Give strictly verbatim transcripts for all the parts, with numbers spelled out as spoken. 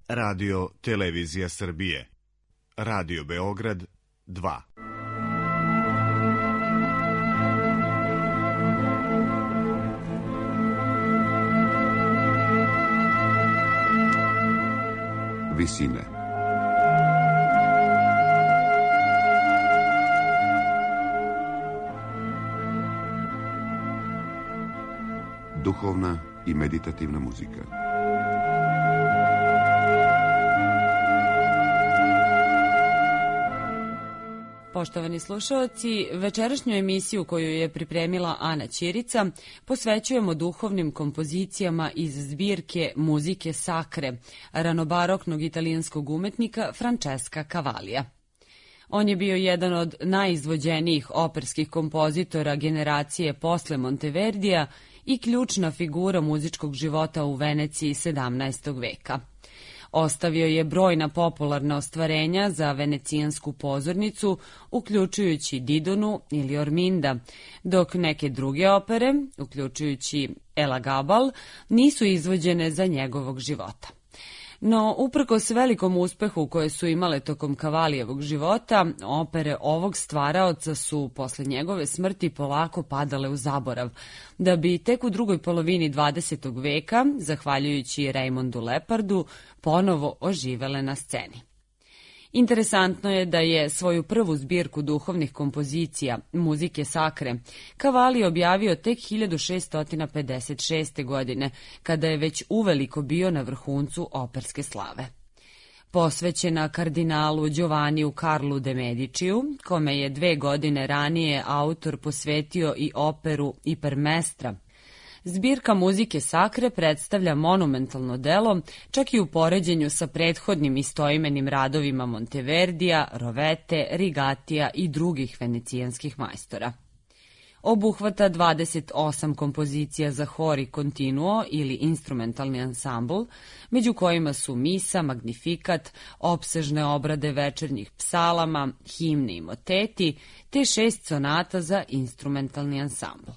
Radio Televizija Srbije, Radio Beograd dva. Visine. Duhovna i meditativna muzika. Poštovani slušaoci, večerašnju emisiju koju je pripremila Ana Ćirica posvećujemo duhovnim kompozicijama iz zbirke Muzike Sacre ranobaroknog italijanskog umetnika Francesca Cavallija. On je bio jedan od najizvođenijih operskih kompozitora generacije posle Monteverdija i ključna figura muzičkog života u Veneciji sedamnaestog veka. Ostavio je brojna popularna ostvarenja za venecijansku pozornicu, uključujući Didonu ili Orminda, dok neke druge opere, uključujući Elagabal, nisu izvođene za njegovog života. No, uprkos velikom uspehu koje su imale tokom Cavallijevog života, opere ovog stvaraoca su posle njegove smrti polako padale u zaborav, da bi tek u drugoj polovini dvadesetog veka, zahvaljujući Raymondu Lepardu, ponovo oživele na sceni. Interesantno je da je svoju prvu zbirku duhovnih kompozicija, Muzike Sacre, Cavalli objavio tek hiljadu šeststo pedeset šeste. godine, kada je već uveliko bio na vrhuncu operske slave. Posvećena kardinalu Giovanniju Karlu de Mediciju, kome je dve godine ranije autor posvetio i operu Ipermestra, zbirka Muzike Sacre predstavlja monumentalno delo, čak i u poređenju sa prethodnim istoimenim radovima Monteverdija, Rovete, Rigatija i drugih venecijanskih majstora. Obuhvata dvadeset osam kompozicija za hor i continuo ili instrumentalni ansambl, među kojima su misa, magnifikat, opsežne obrade večernjih psalama, himne i moteti, te šest sonata za instrumentalni ansambl.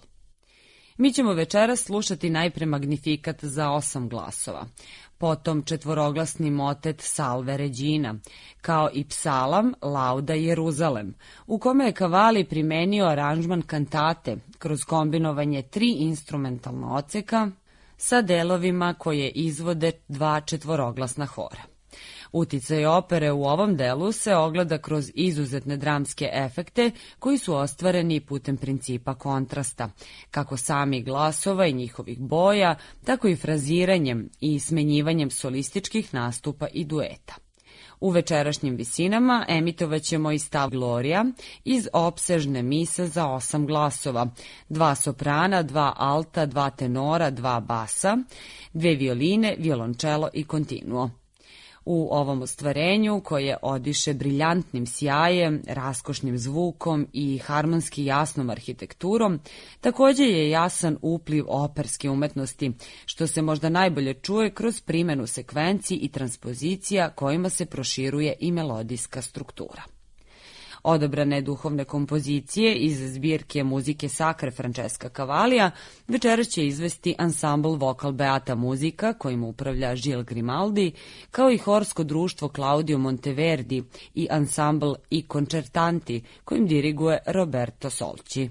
Mi ćemo večeras slušati najpre magnifikat za osam glasova, potom četvoroglasni motet Salve Regina, kao i psalam Lauda Jeruzalem, u kome je Cavalli primenio aranžman kantate kroz kombinovanje tri instrumentalna odseka sa delovima koje izvode dva četvoroglasna hora. Uticaj opere u ovom delu se ogleda kroz izuzetne dramske efekte koji su ostvareni putem principa kontrasta, kako sami glasova i njihovih boja, tako i fraziranjem i smenjivanjem solističkih nastupa i dueta. U večerašnjim visinama emitovaćemo i stav Gloria iz opsežne mise za osam glasova, dva soprana, dva alta, dva tenora, dva basa, dve violine, violončelo i continuo. U ovom ostvarenju, koje odiše briljantnim sjajem, raskošnim zvukom i harmonski jasnom arhitekturom, također je jasan upliv operske umetnosti, što se možda najbolje čuje kroz primjenu sekvenci i transpozicija kojima se proširuje i melodijska struktura. Odabrane duhovne kompozicije iz zbirke Muzike Sacre Francesca Cavallija večeras će izvesti ansambl Vokal Beata Muzika, kojim upravlja Gil Grimaldi, kao i horsko društvo Claudio Monteverdi i ansambl I Concertanti, kojim diriguje Roberto Solci.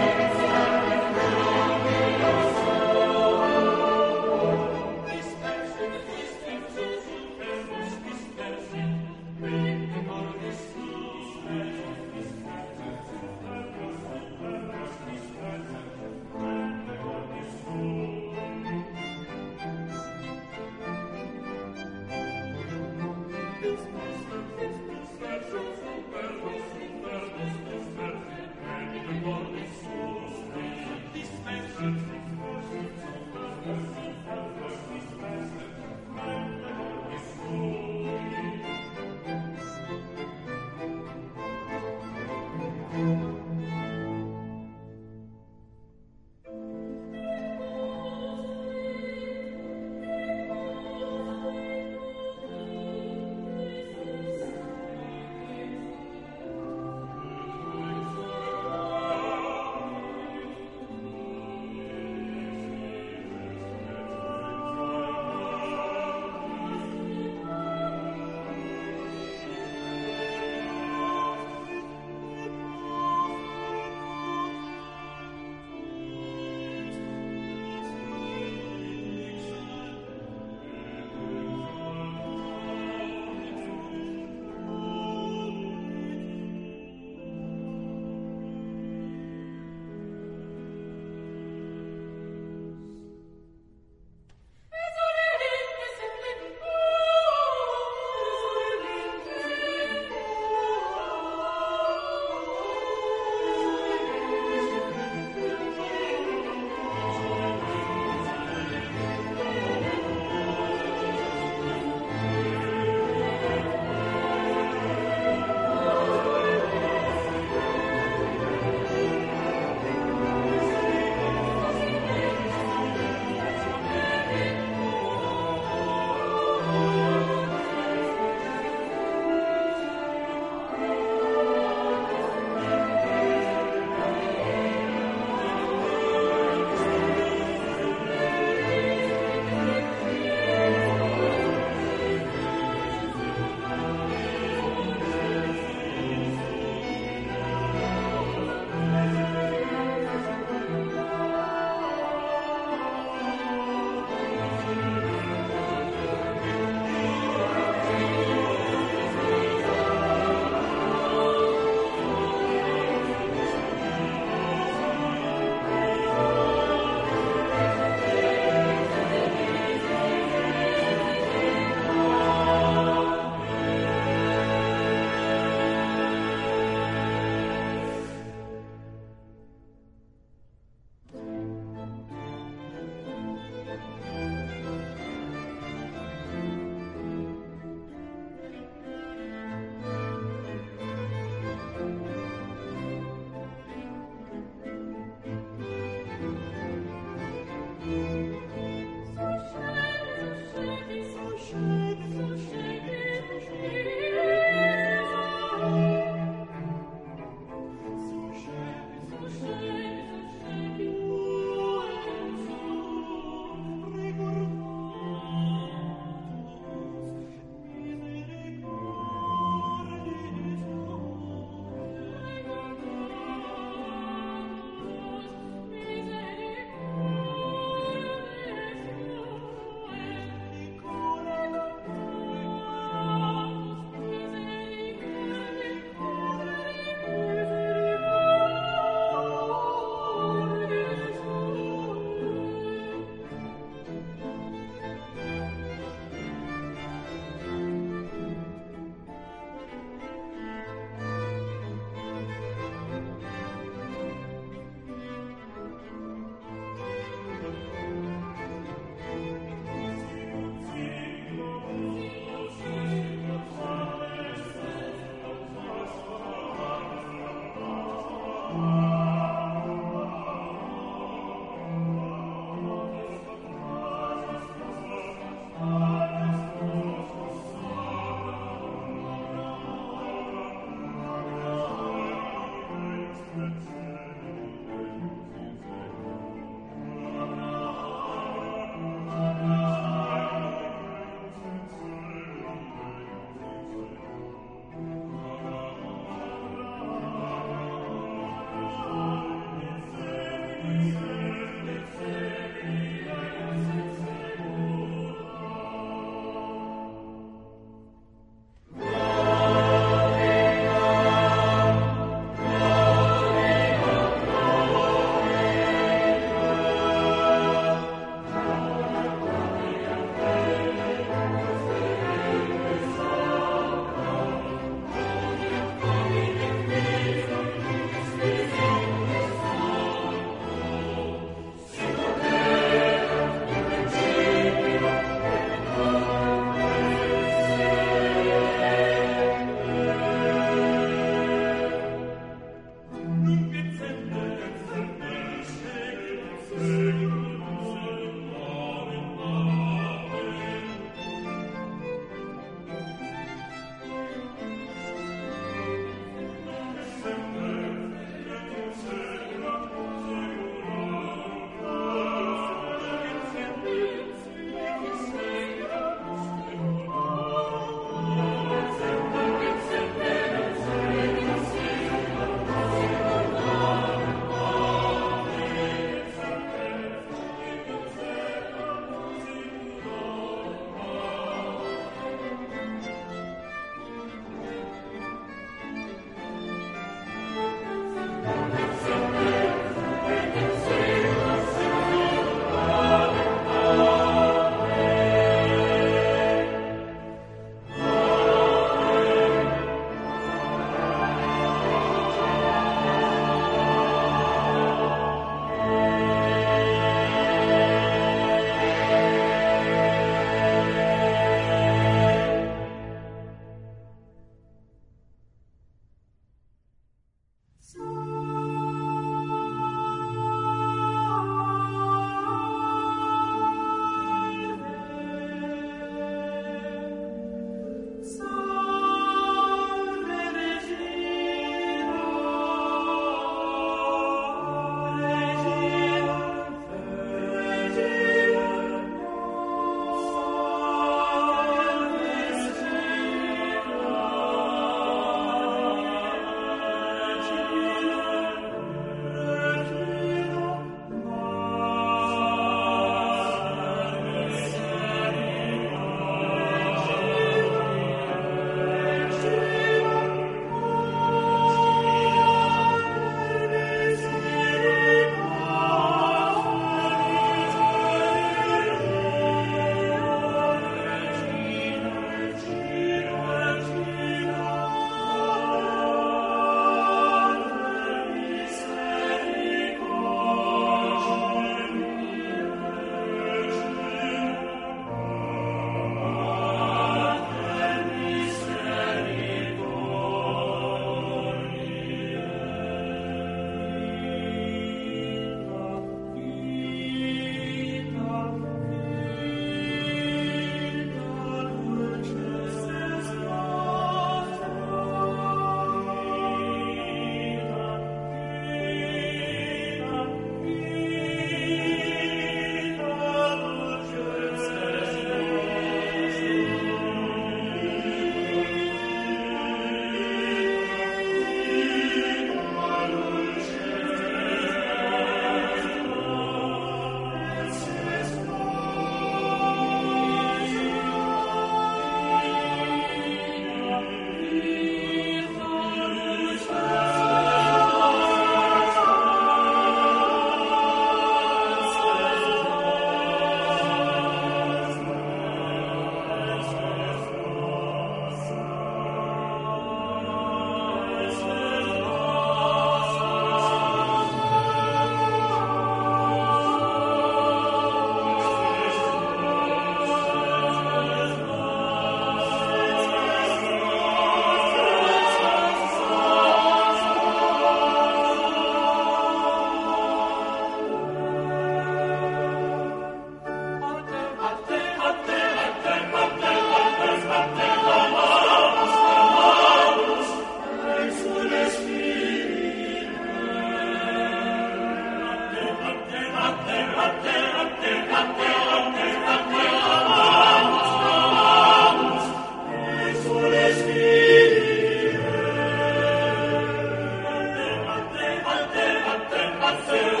Atte,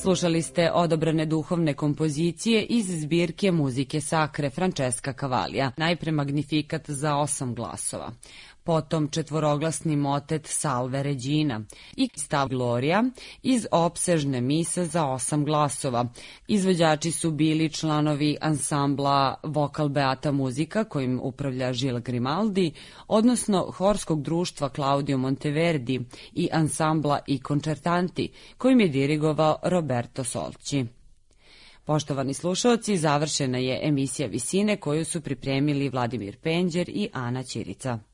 Slušali ste odabrane duhovne kompozicije iz zbirke muzike Sacre Francesca Cavallia, najpre Magnifikat za osam glasova, potom četvoroglasni motet Salve Regina i stav Gloria iz opsežne mise za osam glasova. Izvođači su bili članovi ansambla Vokal Beata Muzika, kojim upravlja Gilles Grimaldi, odnosno horskog društva Claudio Monteverdi i ansambla I Concertanti, kojim je dirigovao Roberto Solci. Poštovani slušaoci, završena je emisija Visine koju su pripremili Vladimir Penđer i Ana Ćirica.